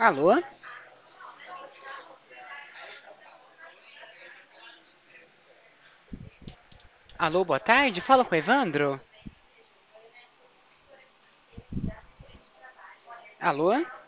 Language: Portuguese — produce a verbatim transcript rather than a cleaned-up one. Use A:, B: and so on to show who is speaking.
A: Alô? Alô, boa tarde. Fala com o Evandro. Alô?